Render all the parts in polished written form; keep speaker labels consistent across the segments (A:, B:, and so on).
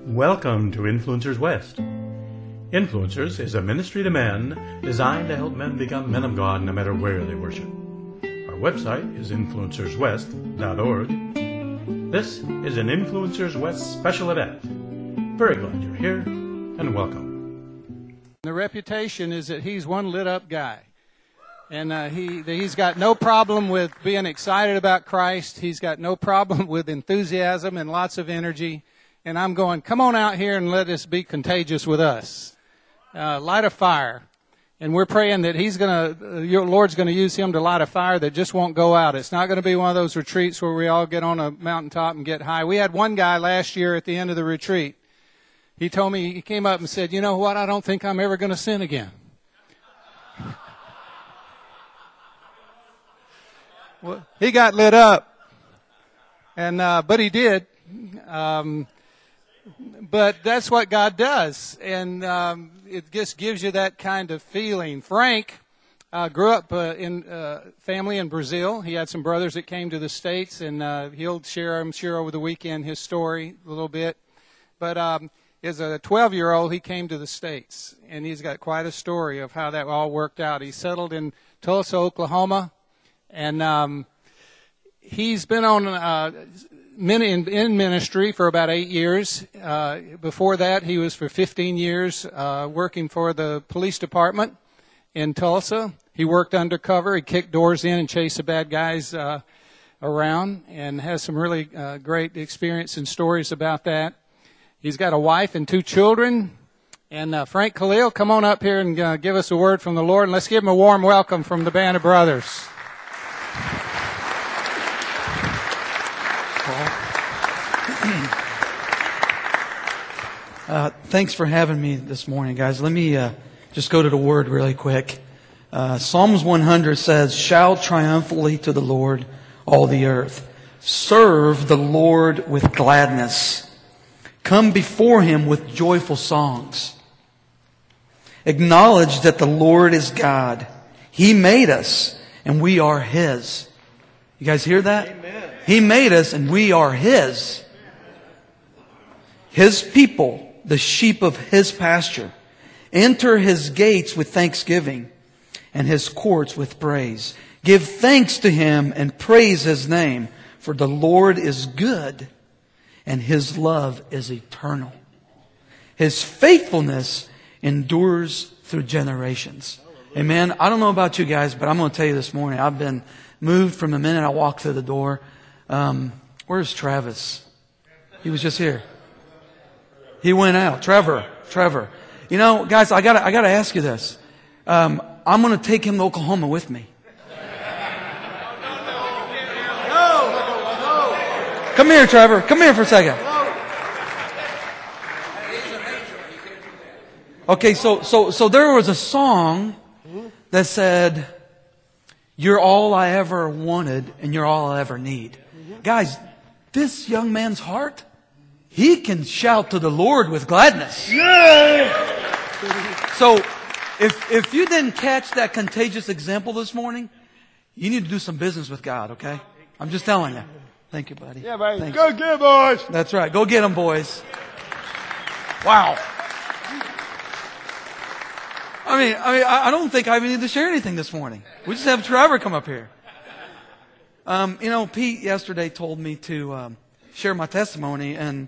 A: Welcome to Influencers West. Influencers is a ministry to men designed to help men become men of God no matter where they worship. Our website is influencerswest.org. This is an Influencers West special event. Very glad you're here and welcome.
B: The reputation is that he's one lit up guy. And he's got no problem with being excited about Christ. He's got no problem with enthusiasm and lots of energy. And I'm going, come on out here and let this be contagious with us. Light a fire. And we're praying that your Lord's going to use him to light a fire that just won't go out. It's not going to be one of those retreats where we all get on a mountaintop and get high. We had one guy last year at the end of the retreat. He told me, he came up and said, you know what, I don't think I'm ever going to sin again. Well, he got lit up. And but he did. But that's what God does, and it just gives you that kind of feeling. Frank grew up in family in Brazil. He had some brothers that came to the States, and he'll share, I'm sure, over the weekend his story a little bit. But as a 12-year-old, he came to the States, and he's got quite a story of how that all worked out. He settled in Tulsa, Oklahoma, and he's been on in ministry for about 8 years. Before that, he was for 15 years working for the police department in Tulsa. He worked undercover. He kicked doors in and chased the bad guys around, and has some really great experience and stories about that. He's got a wife and 2 children. And Frank Khalil, come on up here and give us a word from the Lord. And let's give him a warm welcome from the Band of Brothers.
C: Thanks for having me this morning, guys. Let me just go to the Word really quick. Psalms 100 says, "Shout triumphantly to the Lord, all the earth. Serve the Lord with gladness. Come before Him with joyful songs. Acknowledge that the Lord is God. He made us, and we are His." You guys hear that? Amen. He made us, and we are His. His people, the sheep of His pasture. Enter His gates with thanksgiving and His courts with praise. Give thanks to Him and praise His name, for the Lord is good and His love is eternal. His faithfulness endures through generations. Amen. I don't know about you guys, but I'm going to tell you this morning, I've been moved from the minute I walked through the door. Where's Travis? He was just here. He went out. Trevor. You know, guys, I gotta ask you this. I'm going to take him to Oklahoma with me. Come here, Trevor. Come here for a second. Okay, so there was a song that said, "You're all I ever wanted, and you're all I ever need." Guys, this young man's heart, he can shout to the Lord with gladness. Yeah. So, if you didn't catch that contagious example this morning, you need to do some business with God, okay? I'm just telling you. Thank you, buddy.
D: Yeah, buddy.
C: Thanks.
D: Go get 'em, boys.
C: That's right. Go get them, boys. Wow. I don't think I even need to share anything this morning. We just have Trevor come up here. Pete yesterday told me to share my testimony, and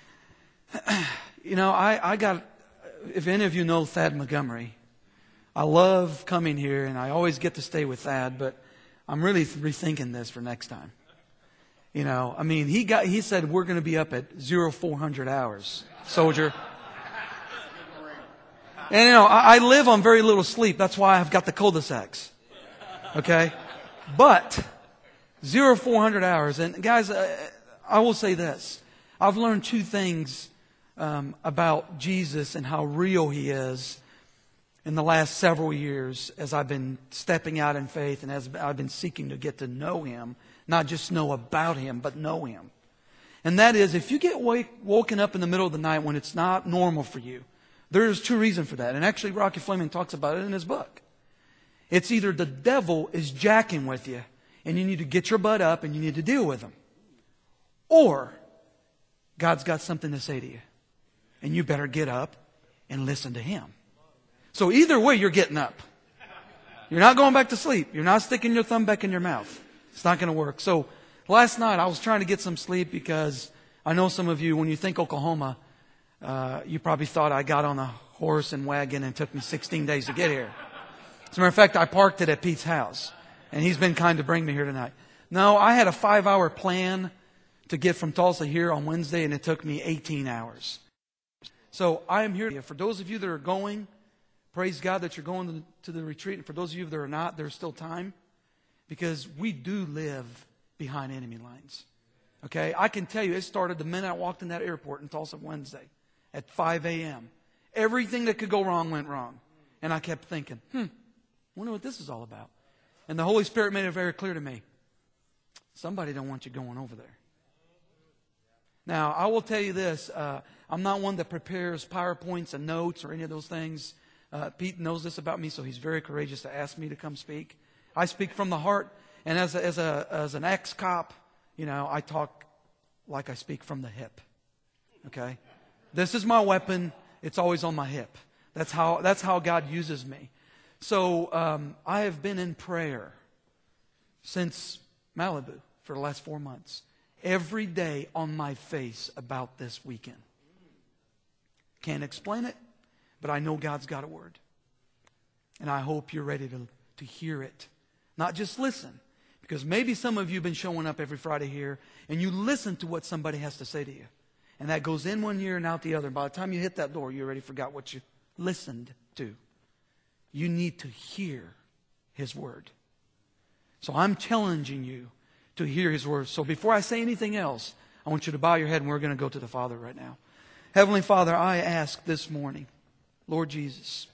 C: I got, if any of you know Thad Montgomery, I love coming here, and I always get to stay with Thad, but I'm really rethinking this for next time. He said we're going to be up at 0400 hours, soldier. And I live on very little sleep. That's why I've got the cul-de-sacs. Okay? But 0400 hours. And guys, I will say this. I've learned 2 things about Jesus and how real He is in the last several years as I've been stepping out in faith and as I've been seeking to get to know Him. Not just know about Him, but know Him. And that is, if you get woken up in the middle of the night when it's not normal for you, there's 2 reasons for that. And actually, Rocky Fleming talks about it in his book. It's either the devil is jacking with you, and you need to get your butt up and you need to deal with him. Or God's got something to say to you. and you better get up and listen to Him. So either way, you're getting up. You're not going back to sleep. You're not sticking your thumb back in your mouth. It's not going to work. So last night I was trying to get some sleep because I know some of you, when you think Oklahoma, you probably thought I got on a horse and wagon and it took me 16 days to get here. As a matter of fact, I parked it at Pete's house, and he's been kind to bring me here tonight. No, I had a 5-hour plan to get from Tulsa here on Wednesday, and it took me 18 hours. So I am here. For those of you that are going, praise God that you're going to the retreat. And for those of you that are not, there's still time, because we do live behind enemy lines. Okay? I can tell you, it started the minute I walked in that airport in Tulsa Wednesday at 5 a.m. Everything that could go wrong went wrong. And I kept thinking, wonder what this is all about. And the Holy Spirit made it very clear to me. Somebody don't want you going over there. Now, I will tell you this. I'm not one that prepares PowerPoints and notes or any of those things. Pete knows this about me, so he's very courageous to ask me to come speak. I speak from the heart. And as an ex-cop, I talk like I speak from the hip. Okay? This is my weapon. It's always on my hip. That's how God uses me. So I have been in prayer since Malibu for the last 4 months. Every day on my face about this weekend. Can't explain it, but I know God's got a word. And I hope you're ready to hear it. Not just listen. Because maybe some of you have been showing up every Friday here, and you listen to what somebody has to say to you. And that goes in one ear and out the other. By the time you hit that door, you already forgot what you listened to. You need to hear His word. So I'm challenging you to hear His word. So before I say anything else, I want you to bow your head, and we're going to go to the Father right now. Heavenly Father, I ask this morning, Lord Jesus,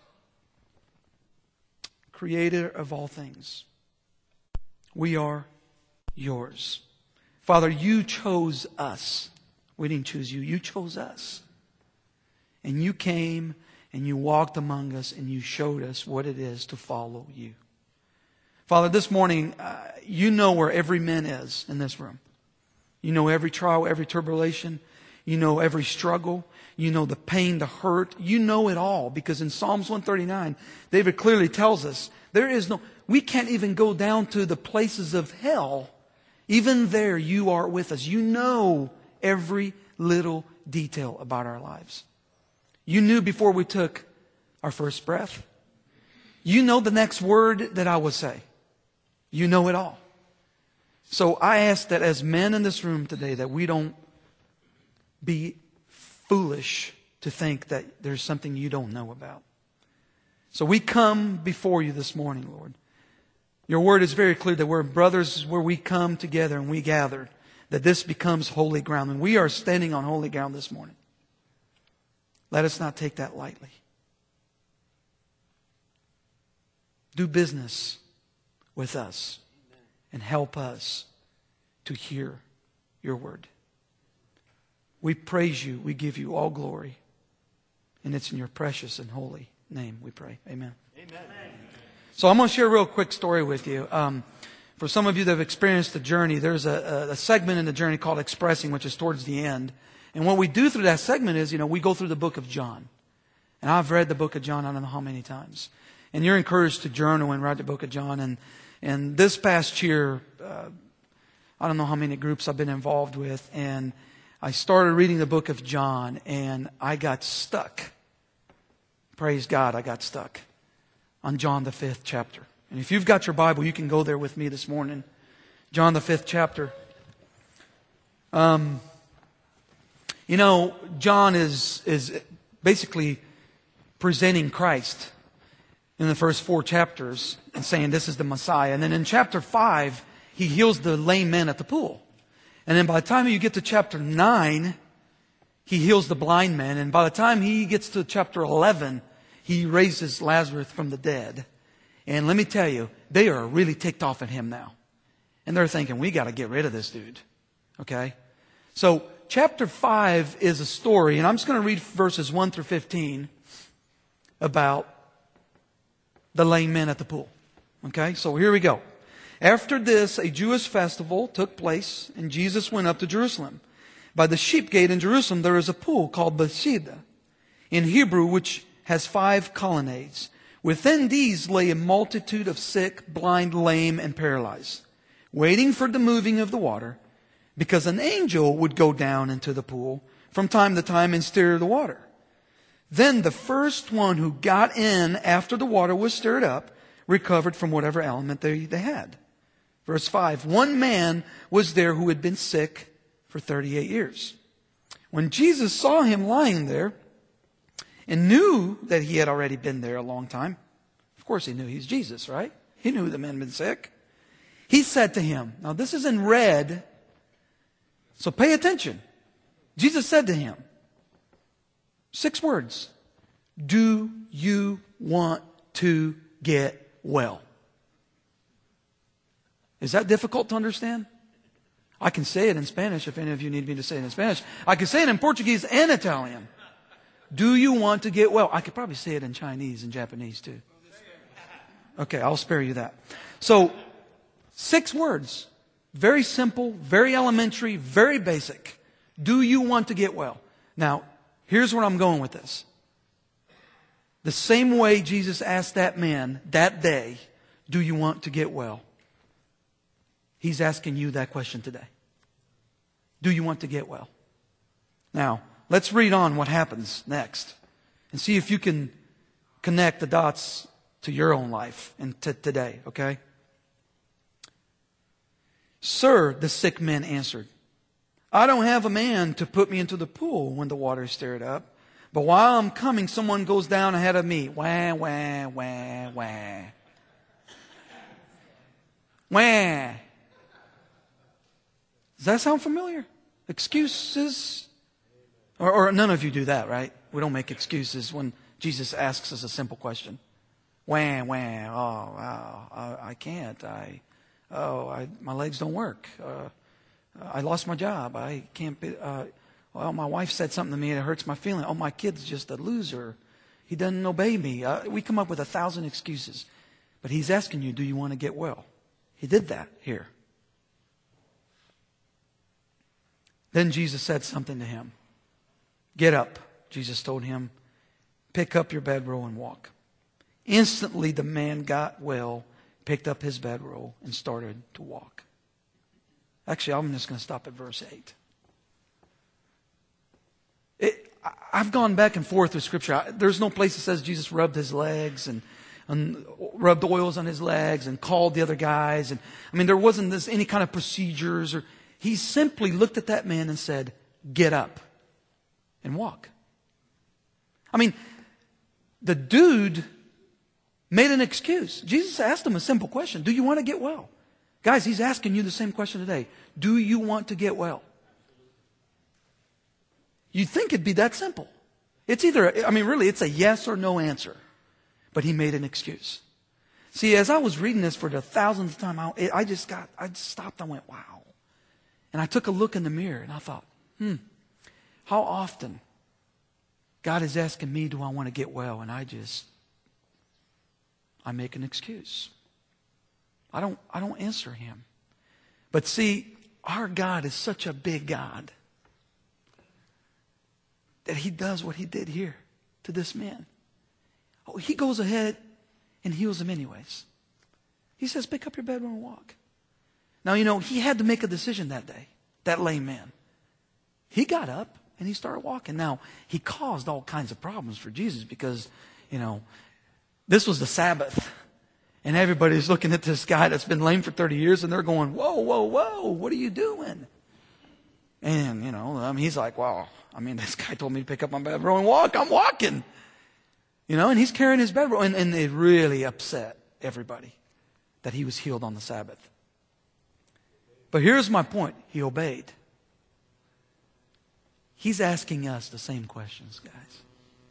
C: Creator of all things, we are yours. Father, you chose us. We didn't choose you. You chose us. And you came and you walked among us and you showed us what it is to follow you. Father, this morning, you know where every man is in this room. You know every trial, every tribulation. You know every struggle. You know the pain, the hurt. You know it all, because in Psalms 139, David clearly tells us we can't even go down to the places of hell. Even there, you are with us. You know every little detail about our lives. You knew before we took our first breath. You know the next word that I will say. You know it all. So I ask that as men in this room today, that we don't be foolish to think that there's something you don't know about. So we come before you this morning, Lord. Your word is very clear that we're brothers where we come together and we gather, that this becomes holy ground. And we are standing on holy ground this morning. Let us not take that lightly. Do business with us and help us to hear your word. We praise you. We give you all glory. And it's in your precious and holy name we pray. Amen. Amen. So I'm going to share a real quick story with you. For some of you that have experienced the journey, there's a segment in the journey called Expressing, which is towards the end. And what we do through that segment is, we go through the book of John. And I've read the book of John I don't know how many times. And you're encouraged to journal and write the book of John. And this past year, I don't know how many groups I've been involved with. And I started reading the book of John, and I got stuck. Praise God, I got stuck on John the 5th chapter. And if you've got your Bible, you can go there with me this morning. John the 5th chapter. John is basically presenting Christ in the first 4 chapters and saying this is the Messiah. And then in chapter 5, he heals the lame man at the pool. And then by the time you get to chapter 9, he heals the blind man. And by the time he gets to chapter 11, he raises Lazarus from the dead. And let me tell you, they are really ticked off at him now. And they're thinking, we got to get rid of this dude. Okay? So chapter 5 is a story, and I'm just going to read verses 1 through 15 about the lame man at the pool. Okay? So here we go. After this, a Jewish festival took place, and Jesus went up to Jerusalem. By the sheep gate in Jerusalem, there is a pool called Bethesda, in Hebrew, which has 5 colonnades. Within these lay a multitude of sick, blind, lame, and paralyzed, waiting for the moving of the water, because an angel would go down into the pool from time to time and stir the water. Then the first one who got in after the water was stirred up recovered from whatever ailment they had. Verse 5, one man was there who had been sick for 38 years. When Jesus saw him lying there and knew that he had already been there a long time, of course he knew he's Jesus, right? He knew the man had been sick. He said to him, now this is in red, so pay attention. Jesus said to him, 6 words, do you want to get well? Is that difficult to understand? I can say it in Spanish if any of you need me to say it in Spanish. I can say it in Portuguese and Italian. Do you want to get well? I could probably say it in Chinese and Japanese too. Okay, I'll spare you that. So, 6 words. Very simple, very elementary, very basic. Do you want to get well? Now, here's where I'm going with this. The same way Jesus asked that man that day, do you want to get well? He's asking you that question today. Do you want to get well? Now, let's read on what happens next and see if you can connect the dots to your own life and to today, okay? Sir, the sick man answered, I don't have a man to put me into the pool when the water is stirred up. But while I'm coming, someone goes down ahead of me. Wah, wah, wah, wah. Wah. Does that sound familiar? Excuses? Or none of you do that, right? We don't make excuses when Jesus asks us a simple question. Wah, wah. Oh, wow. I can't. My legs don't work. I lost my job. I can't be, well, my wife said something to me and it hurts my feeling. Oh, my kid's just a loser. He doesn't obey me. We come up with 1,000 excuses. But he's asking you, do you want to get well? He did that here. Then Jesus said something to him. Get up, Jesus told him. Pick up your bedroll and walk. Instantly the man got well, picked up his bedroll, and started to walk. Actually, I'm just going to stop at verse 8. I've gone back and forth with Scripture. There's no place that says Jesus rubbed his legs and rubbed oils on his legs and called the other guys. And there wasn't any kind of procedures. He simply looked at that man and said, get up and walk. The dude made an excuse. Jesus asked him a simple question. Do you want to get well? Guys, he's asking you the same question today. Do you want to get well? You'd think it'd be that simple. It's either, really, it's a yes or no answer. But he made an excuse. See, as I was reading this for the 1,000th time, I just stopped and went, wow. And I took a look in the mirror and I thought, how often God is asking me, do I want to get well? And I make an excuse. I don't answer him. But see, our God is such a big God that he does what he did here to this man. Oh, he goes ahead and heals him anyways. He says, pick up your bed and walk. Now, he had to make a decision that day, that lame man. He got up and he started walking. Now, he caused all kinds of problems for Jesus because, this was the Sabbath. And everybody's looking at this guy that's been lame for 30 years and they're going, whoa, whoa, whoa, what are you doing? And, he's like, wow, this guy told me to pick up my bedroll and walk. I'm walking. And he's carrying his bedroll. And it really upset everybody that he was healed on the Sabbath. But here's my point. He obeyed. He's asking us the same questions, guys.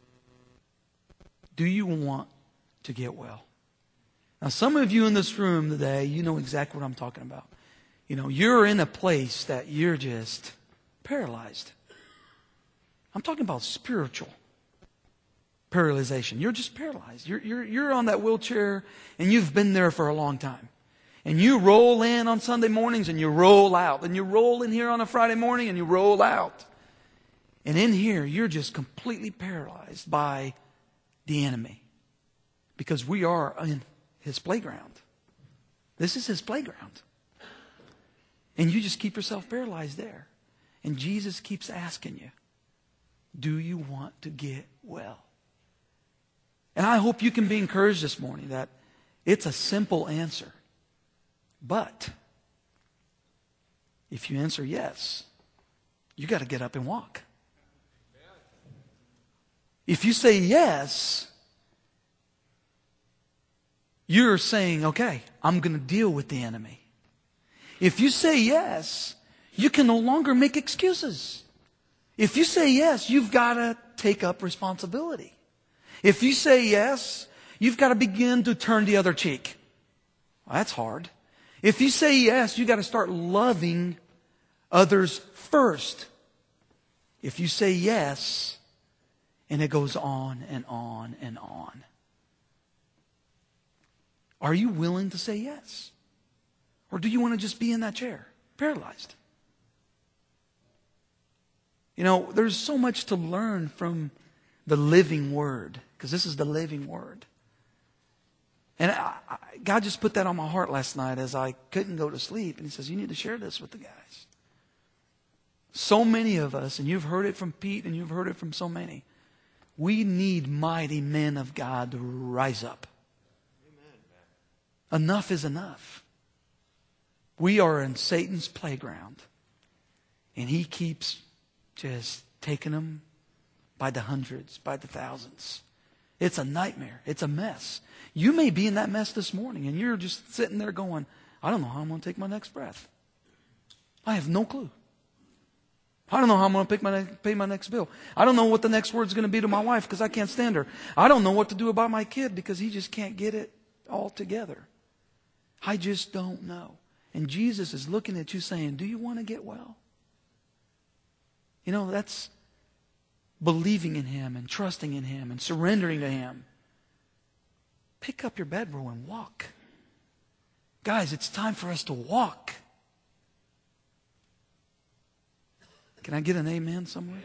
C: Do you want to get well? Now, some of you in this room today, you know exactly what I'm talking about. You're in a place that you're just paralyzed. I'm talking about spiritual paralyzation. You're just paralyzed. You're on that wheelchair and you've been there for a long time. And you roll in on Sunday mornings and you roll out. And you roll in here on a Friday morning and you roll out. And in here, you're just completely paralyzed by the enemy. Because we are in his playground. This is his playground. And you just keep yourself paralyzed there. And Jesus keeps asking you, do you want to get well? And I hope you can be encouraged this morning that it's a simple answer. But if you answer yes, you got to get up and walk. If you say yes, you're saying, okay, I'm going to deal with the enemy. If you say yes, you can no longer make excuses. If you say yes, you've got to take up responsibility. If you say yes, you've got to begin to turn the other cheek. Well, that's hard. If you say yes, you've got to start loving others first. If you say yes, and it goes on and on and on. Are you willing to say yes? Or do you want to just be in that chair, paralyzed? You know, there's so much to learn from the living Word, because this is the living Word. And God just put that on my heart last night as I couldn't go to sleep. And He says, you need to share this with the guys. So many of us, and you've heard it from Pete and you've heard it from so many, we need mighty men of God to rise up. Amen. Enough is enough. We are in Satan's playground. And he keeps just taking them by the hundreds, by the thousands. It's a nightmare. It's a mess. You may be in that mess this morning and you're just sitting there going, I don't know how I'm going to take my next breath. I have no clue. I don't know how I'm going to pay my next bill. I don't know what the next word's going to be to my wife because I can't stand her. I don't know what to do about my kid because he just can't get it all together. I just don't know. And Jesus is looking at you saying, do you want to get well? You know, that's believing in Him and trusting in Him and surrendering to Him. Pick up your bedroll and walk. Guys, it's time for us to walk. Can I get an amen somewhere?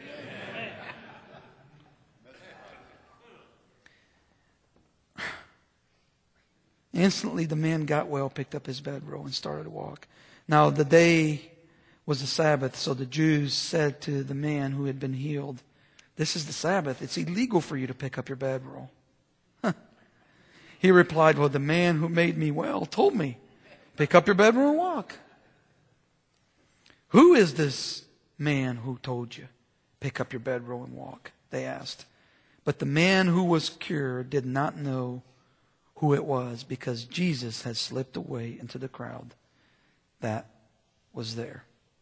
C: Instantly the man got well, picked up his bedroll, and started to walk. Now the day was the Sabbath, so the Jews said to the man who had been healed, this is the Sabbath. It's illegal for you to pick up your bedroll. He replied, well, the man who made me well told me, pick up your bedroll and walk. Who is this man who told you, pick up your bedroll and walk? They asked. But the man who was cured did not know who it was because Jesus had slipped away into the crowd that was there.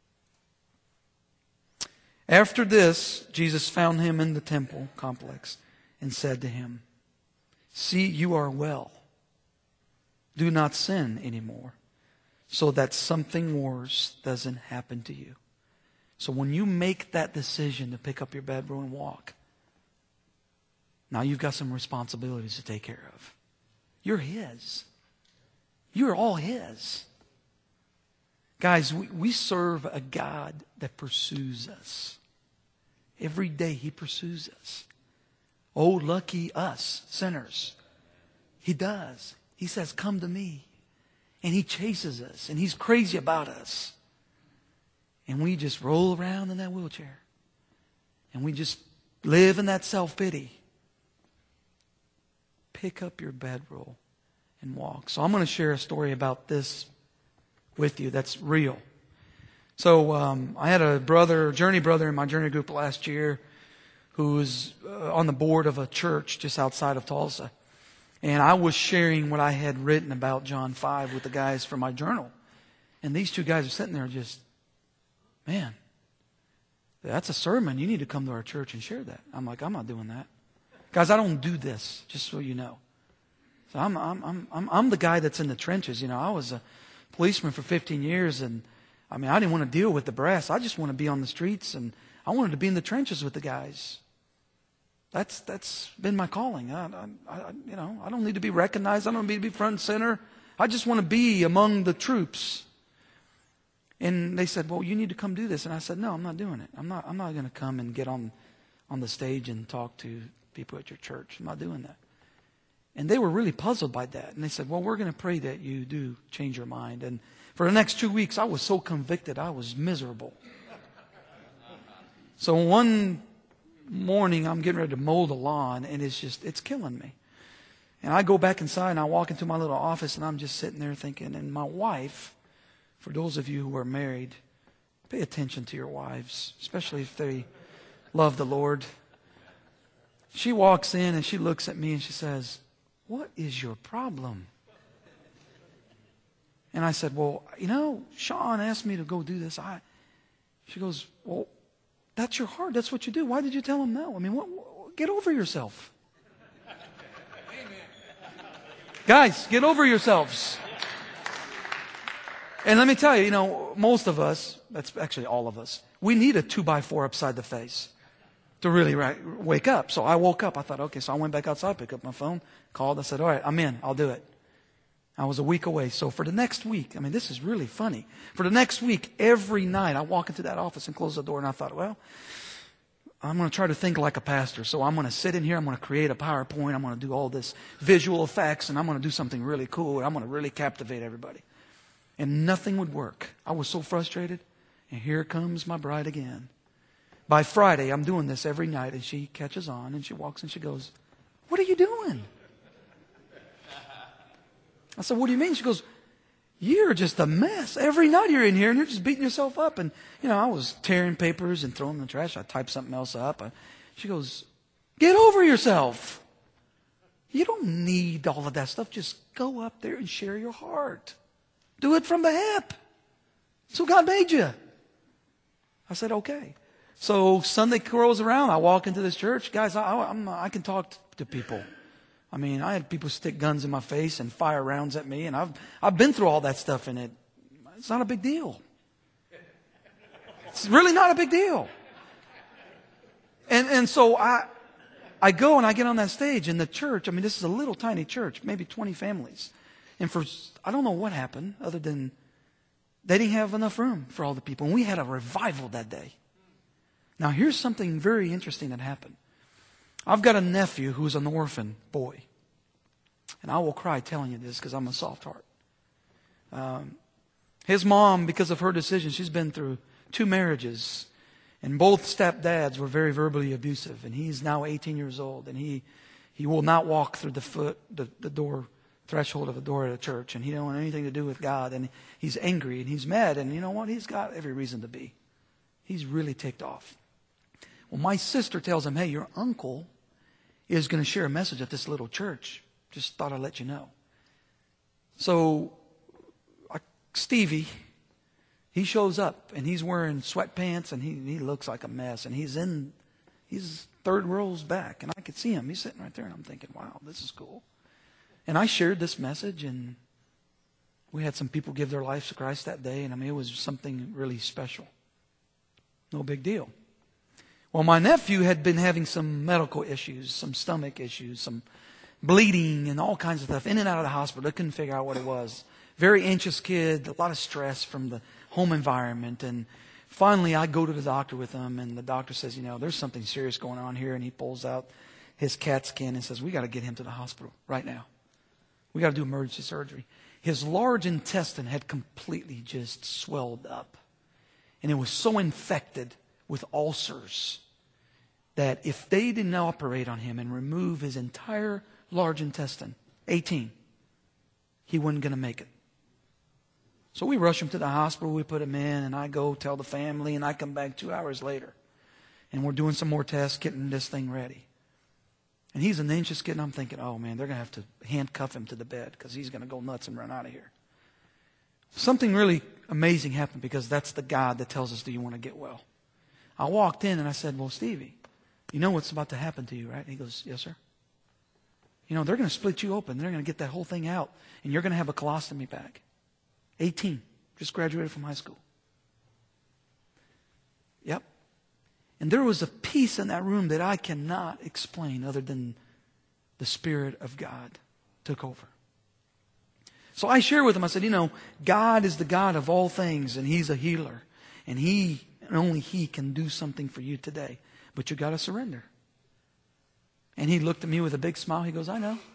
C: After this, Jesus found him in the temple complex and said to him, see, you are well. Do not sin anymore, so that something worse doesn't happen to you. So when you make that decision to pick up your bedroll and walk, now you've got some responsibilities to take care of. You're His. You're all His. Guys, we serve a God that pursues us. Every day He pursues us. Oh, lucky us, sinners. He does. He says, come to me. And He chases us. And He's crazy about us. And we just roll around in that wheelchair. And we just live in that self-pity. Pick up your bedroll and walk. So I'm going to share a story about this with you that's real. So I had a journey brother in my journey group last year who was on the board of a church just outside of Tulsa. And I was sharing what I had written about John 5 with the guys from my journal. And these two guys are sitting there just, man, that's a sermon. You need to come to our church and share that. I'm like, I'm not doing that. Guys, I don't do this, just so you know. So I'm the guy that's in the trenches. You know, I was a policeman for 15 years, and I mean, I didn't want to deal with the brass. I just want to be on the streets, and I wanted to be in the trenches with the guys. That's been my calling. I don't need to be recognized. I don't need to be front and center. I just want to be among the troops. And they said, well, you need to come do this. And I said, no, I'm not doing it. I'm not going to come and get on the stage and talk to people at your church. I'm not doing that. And they were really puzzled by that. And they said, well, we're going to pray that you do change your mind. And for the next 2 weeks, I was so convicted, I was miserable. So one morning, I'm getting ready to mow the lawn, and it's killing me. And I go back inside, and I walk into my little office, and I'm just sitting there thinking, and my wife, for those of you who are married, pay attention to your wives, especially if they love the Lord. She walks in, and she looks at me, and she says, what is your problem? And I said, well, Sean asked me to go do this. She goes, well, that's your heart. That's what you do. Why did you tell him no? I mean, get over yourself. Guys, get over yourselves. And let me tell you, most of us, that's actually all of us, we need a 2x4 upside the face to really wake up. So I woke up. I thought, okay, so I went back outside, picked up my phone, called. I said, all right, I'm in. I'll do it. I was a week away. So for the next week, this is really funny. For the next week, every night, I walk into that office and close the door, and I thought, well, I'm going to try to think like a pastor. So I'm going to sit in here. I'm going to create a PowerPoint. I'm going to do all this visual effects, and I'm going to do something really cool, and I'm going to really captivate everybody. And nothing would work. I was so frustrated. And here comes my bride again. By Friday, I'm doing this every night, and she catches on, and she walks and she goes, what are you doing? I said, what do you mean? She goes, you're just a mess. Every night you're in here, and you're just beating yourself up. And, I was tearing papers and throwing them in the trash. I typed something else up. She goes, get over yourself. You don't need all of that stuff. Just go up there and share your heart. Do it from the hip. So God made you. I said, okay. So Sunday rolls around. I walk into this church. Guys, I can talk to people. I had people stick guns in my face and fire rounds at me. And I've been through all that stuff, and it's not a big deal. It's really not a big deal. And so I go and I get on that stage in the church. This is a little tiny church, maybe 20 families. And I don't know what happened other than they didn't have enough room for all the people. And we had a revival that day. Now, here's something very interesting that happened. I've got a nephew who's an orphan boy. And I will cry telling you this because I'm a soft heart. His mom, because of her decision, she's been through 2 marriages. And both stepdads were very verbally abusive. And he's now 18 years old. And he will not walk through the threshold of the door at a church. And he don't want anything to do with God. And he's angry and he's mad. And you know what? He's got every reason to be. He's really ticked off. Well, my sister tells him, hey, your uncle is going to share a message at this little church. Just thought I'd let you know. So Stevie, he shows up and he's wearing sweatpants and he looks like a mess. And he's 3rd rows back. And I could see him. He's sitting right there. And I'm thinking, wow, this is cool. And I shared this message, and we had some people give their lives to Christ that day. And it was something really special. No big deal. Well, my nephew had been having some medical issues, some stomach issues, some bleeding and all kinds of stuff, in and out of the hospital. They couldn't figure out what it was. Very anxious kid, a lot of stress from the home environment. And finally, I go to the doctor with him, and the doctor says, there's something serious going on here. And he pulls out his CAT scan and says, we got to get him to the hospital right now. We got to do emergency surgery. His large intestine had completely just swelled up. And it was so infected with ulcers that if they didn't operate on him and remove his entire large intestine, 18, he wasn't going to make it. So we rush him to the hospital, we put him in, and I go tell the family, and I come back 2 hours later. And we're doing some more tests, getting this thing ready. And he's an anxious kid, and I'm thinking, oh man, they're going to have to handcuff him to the bed because he's going to go nuts and run out of here. Something really amazing happened because that's the God that tells us, do you want to get well? I walked in and I said, well, Stevie, you know what's about to happen to you, right? And he goes, yes, sir. They're going to split you open. They're going to get that whole thing out. And you're going to have a colostomy bag. 18. Just graduated from high school. Yep. And there was a peace in that room that I cannot explain other than the Spirit of God took over. So I share with him, I said, God is the God of all things, and He's a healer. And only He can do something for you today. But you got to surrender. And he looked at me with a big smile. He goes, I know.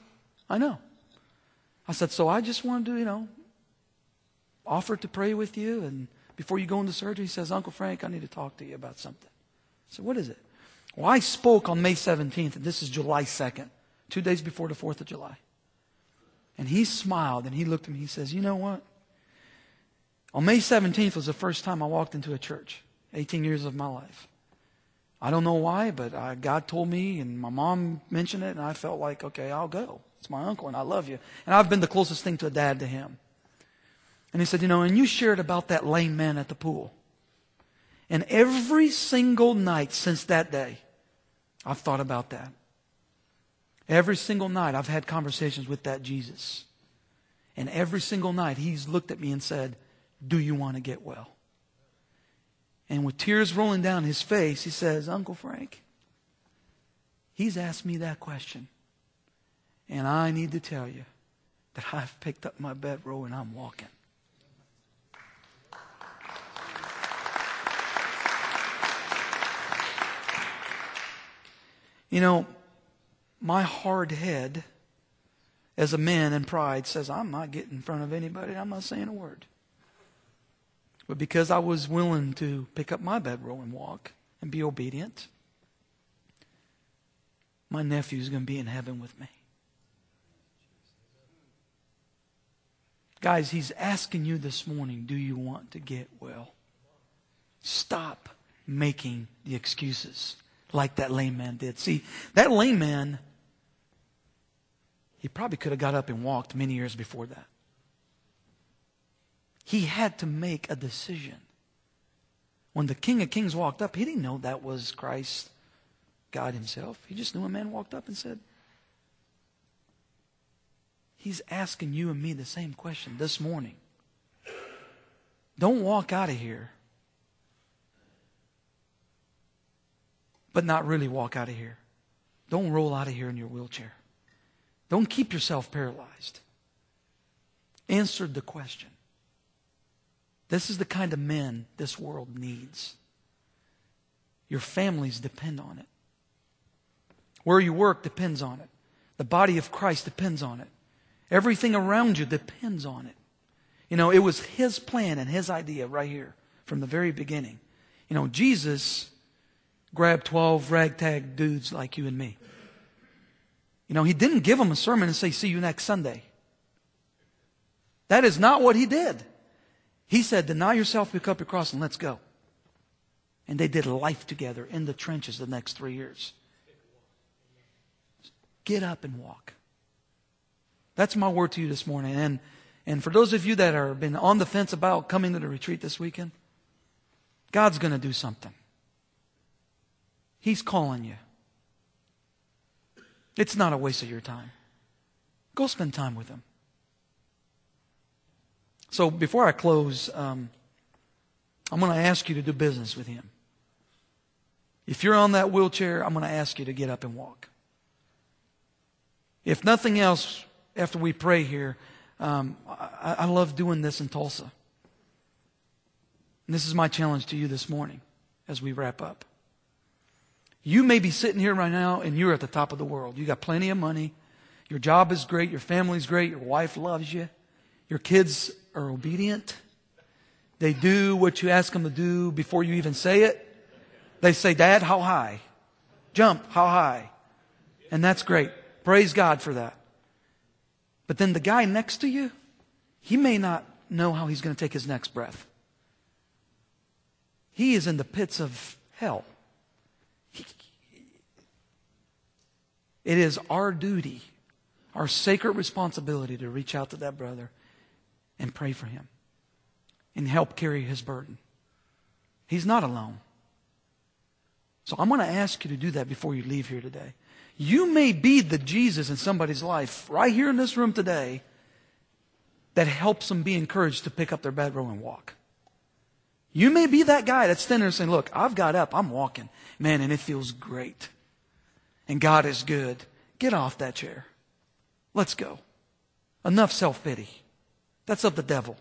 C: I said, so I just wanted to, offer to pray with you. And before you go into surgery, he says, Uncle Frank, I need to talk to you about something. I said, what is it? Well, I spoke on May 17th, and this is July 2nd, 2 days before the 4th of July. And he smiled, and he looked at me. He says, you know what? On May 17th was the first time I walked into a church, 18 years of my life. I don't know why, but God told me, and my mom mentioned it, and I felt like, okay, I'll go. It's my uncle, and I love you. And I've been the closest thing to a dad to him. And he said, and you shared about that lame man at the pool. And every single night since that day, I've thought about that. Every single night, I've had conversations with that Jesus. And every single night, He's looked at me and said, do you want to get well? And with tears rolling down His face, He says, Uncle Frank, He's asked me that question. And I need to tell you that I've picked up my bedroll and I'm walking. My hard head as a man in pride says, I'm not getting in front of anybody. I'm not saying a word. But because I was willing to pick up my bedroll and walk and be obedient, my nephew's going to be in heaven with me. Guys, He's asking you this morning, do you want to get well? Stop making the excuses like that lame man did. See, that lame man, he probably could have got up and walked many years before that. He had to make a decision. When the King of Kings walked up, he didn't know that was Christ, God Himself. He just knew a man walked up and said, He's asking you and me the same question this morning. Don't walk out of here, but not really walk out of here. Don't roll out of here in your wheelchair. Don't keep yourself paralyzed. Answer the question. This is the kind of men this world needs. Your families depend on it. Where you work depends on it. The body of Christ depends on it. Everything around you depends on it. It was His plan and His idea right here from the very beginning. Jesus grabbed 12 ragtag dudes like you and me. He didn't give them a sermon and say, see you next Sunday. That is not what He did. He said, deny yourself, pick up your cross, and let's go. And they did life together in the trenches the next 3 years. Get up and walk. That's my word to you this morning. And for those of you that have been on the fence about coming to the retreat this weekend, God's going to do something. He's calling you. It's not a waste of your time. Go spend time with Him. So before I close, I'm going to ask you to do business with Him. If you're on that wheelchair, I'm going to ask you to get up and walk. If nothing else, after we pray here, I love doing this in Tulsa. And this is my challenge to you this morning as we wrap up. You may be sitting here right now and you're at the top of the world. You got plenty of money. Your job is great. Your family's great. Your wife loves you. Your kids are obedient. They do what you ask them to do before you even say it. They say, Dad, how high? Jump, how high? And that's great. Praise God for that. But then the guy next to you, he may not know how he's going to take his next breath. He is in the pits of hell. It is our duty, our sacred responsibility to reach out to that brother and pray for him and help carry his burden. He's not alone. So I'm going to ask you to do that before you leave here today. You may be the Jesus in somebody's life right here in this room today that helps them be encouraged to pick up their bedroll and walk. You may be that guy that's standing there saying, look, I've got up, I'm walking. Man, and it feels great. And God is good. Get off that chair. Let's go. Enough self-pity. That's of the devil.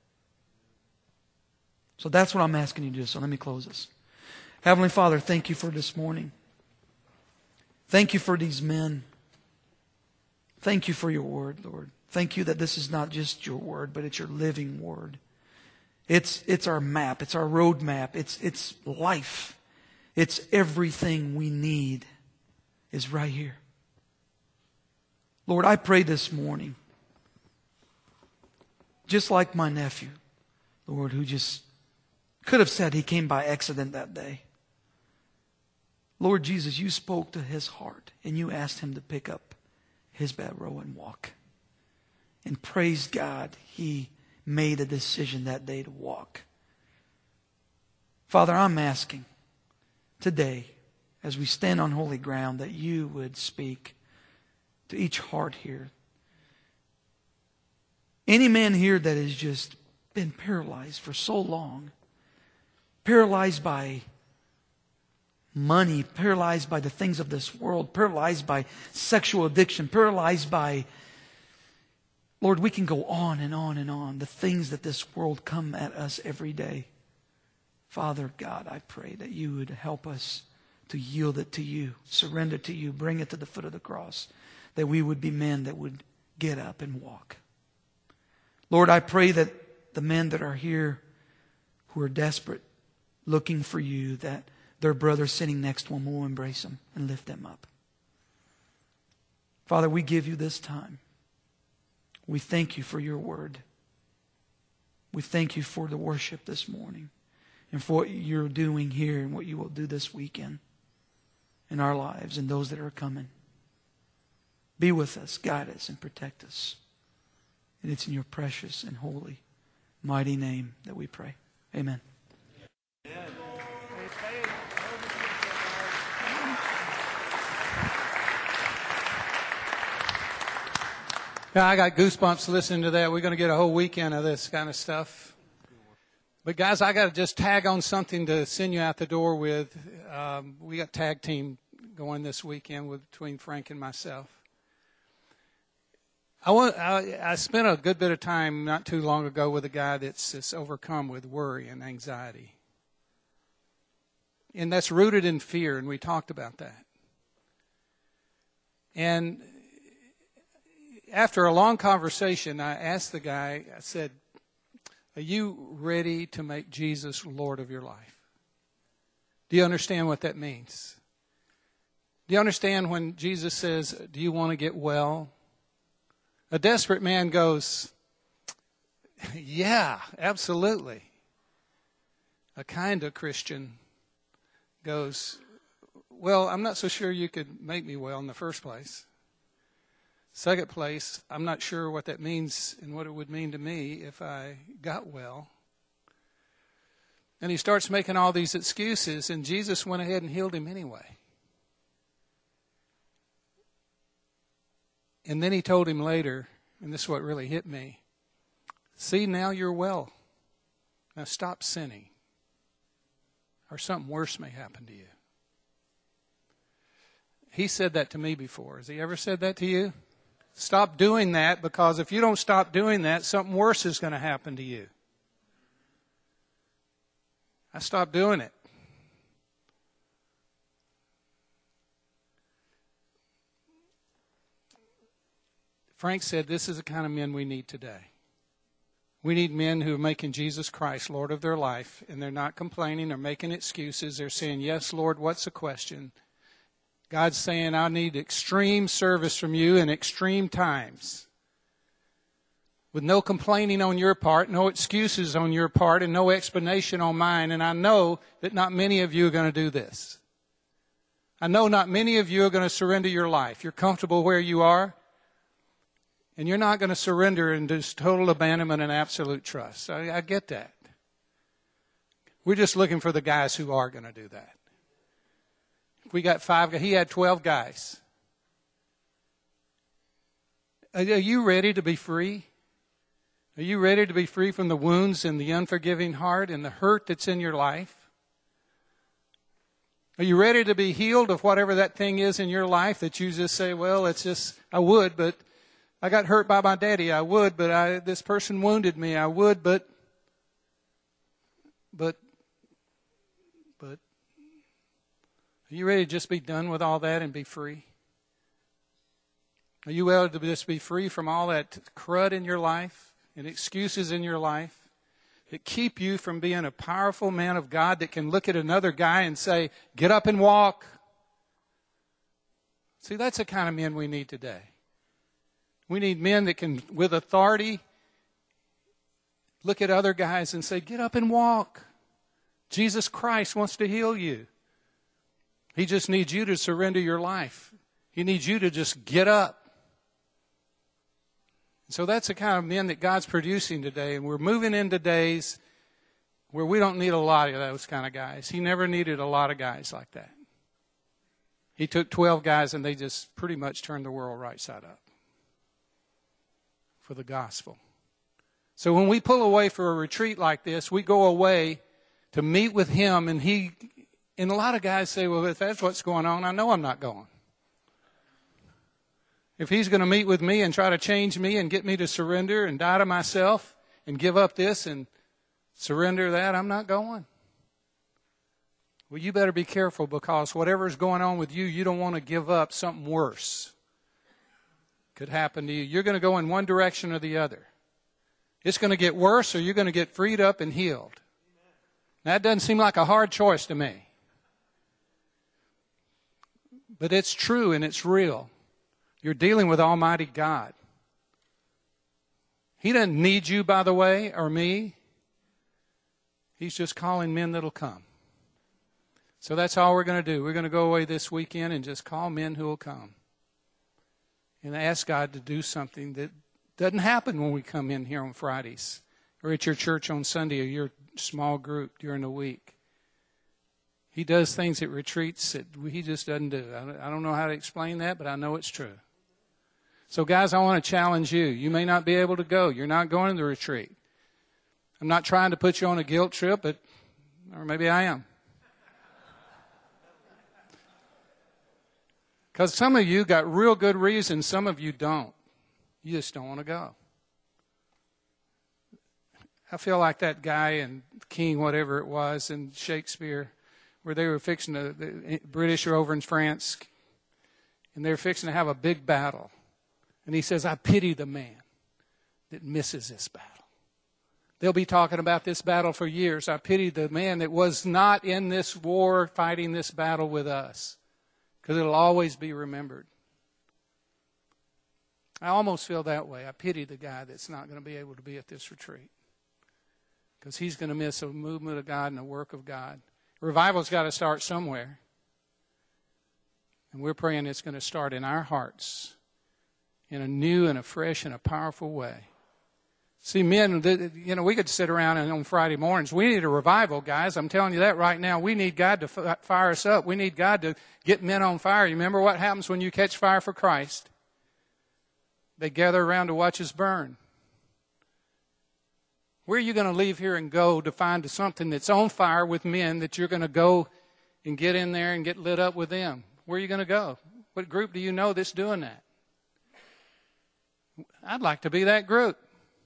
C: So that's what I'm asking you to do. So let me close this. Heavenly Father, thank you for this morning. Thank you for these men. Thank you for your word, Lord. Thank you that this is not just your word, but it's your living word. It's our map. It's our road map. It's life. It's everything we need is right here. Lord, I pray this morning, just like my nephew, Lord, who just could have said he came by accident that day. Lord Jesus, you spoke to his heart and you asked him to pick up his bedroll and walk. And praise God, he made a decision that day to walk. Father, I'm asking today, as we stand on holy ground, that you would speak to each heart here. Any man here that has just been paralyzed for so long, paralyzed by money, paralyzed by the things of this world, paralyzed by sexual addiction, paralyzed by, Lord, we can go on and on and on, the things that this world come at us every day. Father God, I pray that you would help us to yield it to you, surrender to you, bring it to the foot of the cross, that we would be men that would get up and walk. Lord, I pray that the men that are here who are desperate, looking for you, that their brother sitting next to them will embrace them and lift them up. Father, we give you this time. We thank you for your word. We thank you for the worship this morning and for what you're doing here and what you will do this weekend in our lives and those that are coming. Be with us, guide us, and protect us. And it's in your precious and holy, mighty name that we pray. Amen.
B: Yeah, I got goosebumps listening to that. We're going to get a whole weekend of this kind of stuff. But guys, I got to just tag on something to send you out the door with. We got tag team going this weekend between Frank and myself. I spent a good bit of time not too long ago with a guy that's overcome with worry and anxiety. And that's rooted in fear, and we talked about that. And after a long conversation, I asked the guy, I said, are you ready to make Jesus Lord of your life? Do you understand what that means? Do you understand when Jesus says, do you want to get well? A desperate man goes, yeah, absolutely. A kind of Christian goes, well, I'm not so sure you could make me well in the first place. Second place, I'm not sure what that means and what it would mean to me if I got well. And he starts making all these excuses, and Jesus went ahead and healed him anyway. And then he told him later, and this is what really hit me, see, now you're well. Now stop sinning, or something worse may happen to you. He said that to me before. Has he ever said that to you? Stop doing that, because if you don't stop doing that, something worse is going to happen to you. I stopped doing it. Frank said this is the kind of men we need today. We need men who are making Jesus Christ Lord of their life, and they're not complaining or making excuses. They're saying, yes, Lord, what's the question? God's saying, I need extreme service from you in extreme times. With no complaining on your part, no excuses on your part, and no explanation on mine. And I know that not many of you are going to do this. I know not many of you are going to surrender your life. You're comfortable where you are, and you're not going to surrender in just total abandonment and absolute trust. I get that. We're just looking for the guys who are going to do that. We got 5 guys. He had 12 guys. Are you ready to be free? Are you ready to be free from the wounds and the unforgiving heart and the hurt that's in your life? Are you ready to be healed of whatever that thing is in your life that you just say, well, it's just, I would, but I got hurt by my daddy, I would, but this person wounded me, I would, but are you ready to just be done with all that and be free? Are you able to just be free from all that crud in your life and excuses in your life that keep you from being a powerful man of God that can look at another guy and say, get up and walk? See, that's the kind of men we need today. We need men that can, with authority, look at other guys and say, get up and walk. Jesus Christ wants to heal you. He just needs you to surrender your life. He needs you to just get up. So that's the kind of men that God's producing today. And we're moving into days where we don't need a lot of those kind of guys. He never needed a lot of guys like that. He took 12 guys and they just pretty much turned the world right side up for the gospel. So when we pull away for a retreat like this, we go away to meet with Him, and a lot of guys say, well, if that's what's going on, I know I'm not going. If He's going to meet with me and try to change me and get me to surrender and die to myself and give up this and surrender that, I'm not going. Well, you better be careful, because whatever's going on with you, you don't want to give up something worse. Could happen to you. You're going to go in one direction or the other. It's going to get worse, or you're going to get freed up and healed. Now, that doesn't seem like a hard choice to me. But it's true and it's real. You're dealing with Almighty God. He doesn't need you, by the way, or me. He's just calling men that'll come. So that's all we're going to do. We're going to go away this weekend and just call men who will come. And ask God to do something that doesn't happen when we come in here on Fridays or at your church on Sunday or your small group during the week. He does things at retreats that He just doesn't do. I don't know how to explain that, but I know it's true. So guys, I want to challenge you. You may not be able to go. You're not going to the retreat. I'm not trying to put you on a guilt trip, or maybe I am. Because some of you got real good reasons, some of you don't. You just don't want to go. I feel like that guy in King, whatever it was, in Shakespeare, where they were fixing the British are over in France, and they were fixing to have a big battle. And he says, I pity the man that misses this battle. They'll be talking about this battle for years. I pity the man that was not in this war fighting this battle with us, because it'll always be remembered. I almost feel that way. I pity the guy that's not going to be able to be at this retreat, because he's going to miss a movement of God and a work of God. Revival's got to start somewhere. And we're praying it's going to start in our hearts in a new and a fresh and a powerful way. See, men, we could sit around and on Friday mornings. We need a revival, guys. I'm telling you that right now. We need God to fire us up. We need God to get men on fire. You remember what happens when you catch fire for Christ? They gather around to watch us burn. Where are you going to leave here and go to find something that's on fire with men that you're going to go and get in there and get lit up with them? Where are you going to go? What group do you know that's doing that? I'd like to be that group.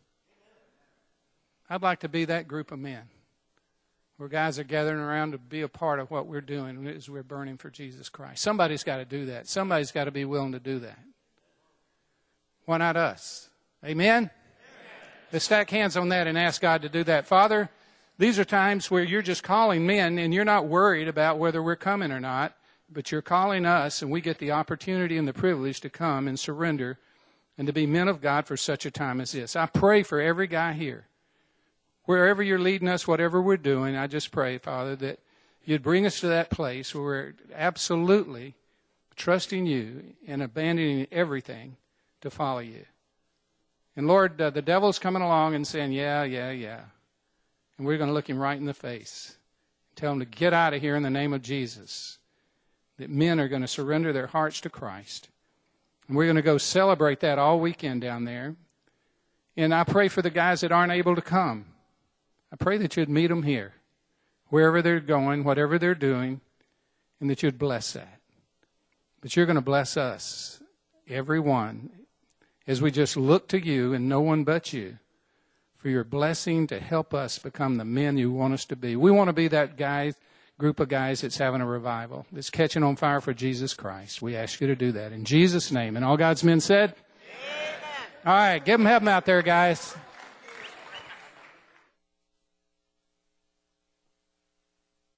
B: I'd like to be that group of men where guys are gathering around to be a part of what we're doing as we're burning for Jesus Christ. Somebody's got to do that. Somebody's got to be willing to do that. Why not us? Amen? Let's stack hands on that and ask God to do that. Father, these are times where you're just calling men and you're not worried about whether we're coming or not, but you're calling us, and we get the opportunity and the privilege to come and surrender and to be men of God for such a time as this. I pray for every guy here. Wherever you're leading us, whatever we're doing, I just pray, Father, that you'd bring us to that place where we're absolutely trusting you and abandoning everything to follow you. And Lord, the devil's coming along and saying, yeah. And we're going to look him right in the face. Tell him to get out of here in the name of Jesus. That men are going to surrender their hearts to Christ. And we're going to go celebrate that all weekend down there. And I pray for the guys that aren't able to come. I pray that you'd meet them here, wherever they're going, whatever they're doing, and that you'd bless that. But you're going to bless us, everyone, as we just look to you and no one but you for your blessing to help us become the men you want us to be. We want to be that group of guys that's having a revival, that's catching on fire for Jesus Christ. We ask you to do that in Jesus' name. And all God's men said? Amen. All right, give them heaven out there, guys.